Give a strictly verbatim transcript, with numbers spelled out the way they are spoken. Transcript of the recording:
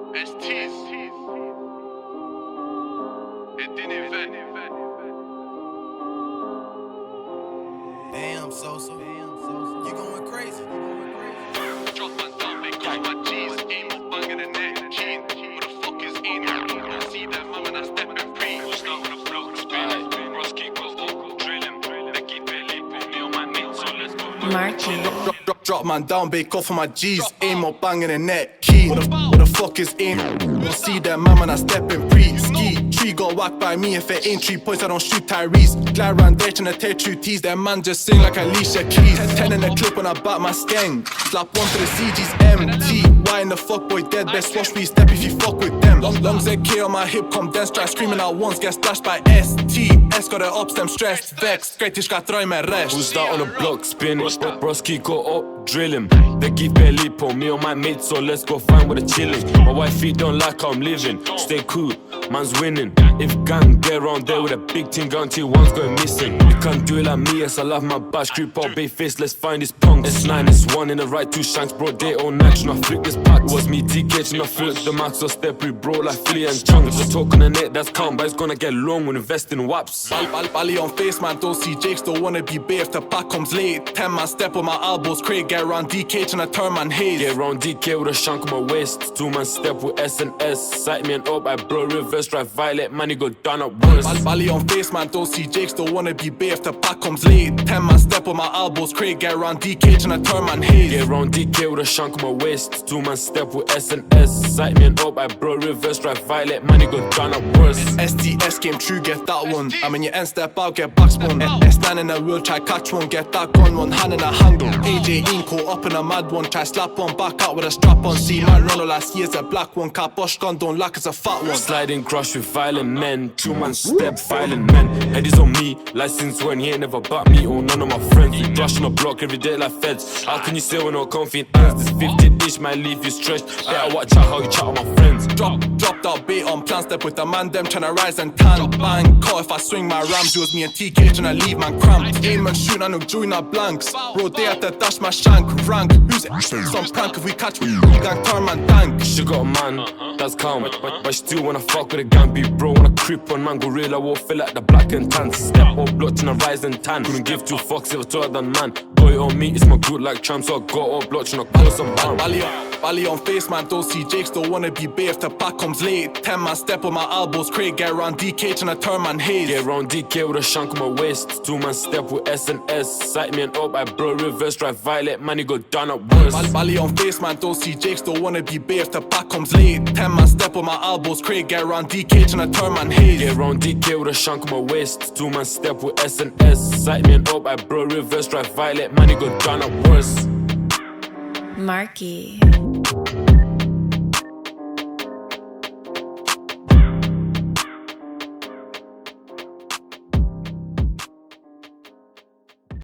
S T's It didn't event. Damn, Sosa. You going crazy. Drop my down, they call my G's. Aim up, bang in the neck. Keen, who the fuck is in? I see that mum and I step and pre. Who's not on the block? Spin. Roski go up, drill him. They keep belly, put me on my knees, so let's go. Marky. Drop, drop, drop man down, bake off for my G's. Aim up, bang in the neck. Keen, what the, what the fuck is in? You'll see that man and I step and pre. Ski, tree got whacked by me. If it ain't three points, I don't shoot Tyrese. Glad round there trying to tear two tees. That man just sing like Alicia Keys. Ten in the clip when I bat my skeng. Slap one to the C G's empty. Why in the fuck boy dead? Best watch me step if you fuck with them. Long, long Z K on my hip, come dance, try screaming out once, get splashed by S T. S got it up, them stressed, vexed. Great ich got throw my rest. Who's that on the block? Spin. Broski go up, drill him. They give belly put me on my mates, so let's go find where the chillin'. My wifey don't like how I'm living. Stay cool, man's winning. If gang get around there with a big thing, guarantee one's going missing. You can't do it like me, yes, I love my bash. Creep out, bay face, let's find this punk. S nine, S one in the right, two shanks, bro, day all night. Tryna flick this pack. It was me, D K, tryna flip the max, so step we bro, like Philly and Chung. If you talk on the net, that's calm, but it's gonna get long when investing waps. Ball, ball, bally on face, man, don't see Jakes, don't wanna be bay if the pack comes late. Ten man step on my elbows, Craig, get around D K, tryna turn man haze. Get around D K with a shank on my waist. Two man step with S and S. Sight me and up, I blow reverse drive violet, man, you go down at worst. Ball, bally on face, man, don't see Jakes, don't wanna be bay if the pack comes late. Ten man step on my elbows, Craig, get around D K, tryna turn man haze. Get around D K with a shank on my waist. Two man step with S and S. Sight me and up, I blow reverse drive violet, man, you go down at worst. S T S came true, get that one. I mean, you end step out, get backspun. S nine in a wheel, try catch one, get that gun, one hand in a handle. A J Ian caught up in a mad one, try slap one, back out with a strap on. See man run all last year's a black one, car bush gun, don't lack, it's a fat one. Sliding crush with violent men. Two man step, violent men. Head is on me, license when he ain't never butt me or none of my friends. We brush on the block every day like feds. How can you say we're not confident? This fifty dish might leave you stretched. Better watch out how you chat on my friends. Drop, dropped out bait on plan, step with the man, them tryna rise and tan. Bang, caught if I swing my rams, it was me and T K tryna leave man cramped. Aim and shoot, I know join our blanks. Bro, they had to dash my shank. Rank, who's it? Some prank if we catch me, we gang turn man dank. She got a man, that's calm. But, but, but still wanna fuck with a gang, be bro. Wanna creep on man, gorilla, will fill like the black and tan. Step up, block tryna rise and tan. Couldn't give two fucks if it was taller than man. Boy on me, it's my good like tramp, so I got up, block tryna close some bam. Bally on, bally on face, man, don't see Jakes, don't wanna be bay if the pack comes late. Ten man step on my elbows, Craig, get around D K tryna turn man haze. Get around D K with a shank on my waist. Two man step with S and S. Sight me and up, I blow reverse drive violet, man, you go down at worst. Ball, bally on face, man, don't see Jakes, don't wanna be bay if the pack comes late. Ten man step on my elbows, Craig, get around D K tryna turn man haze. Get around D K with a shank on my waist. Two man step with S and S. Sight me and up, I blow reverse drive violet, man, you go down at worst. Marky.